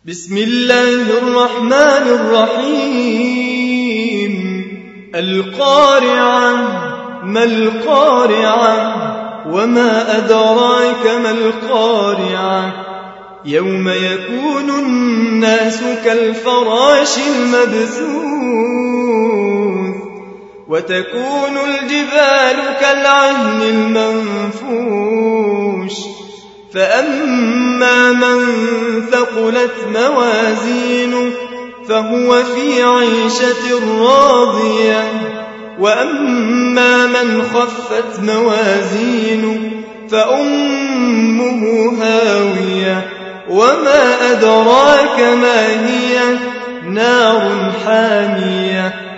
بسم الله الرحمن الرحيم. القارعة. ما القارعة؟ وما أدراك ما القارعة؟ يوم يكون الناس كالفراش المبثوث وتكون الجبال كالعهن المنفوش فأما من ثقلت موازينه فهو في عيشة راضية وأما من خفت موازينه فأمه هاوية وما أدراك ما هي؟ نار حامية.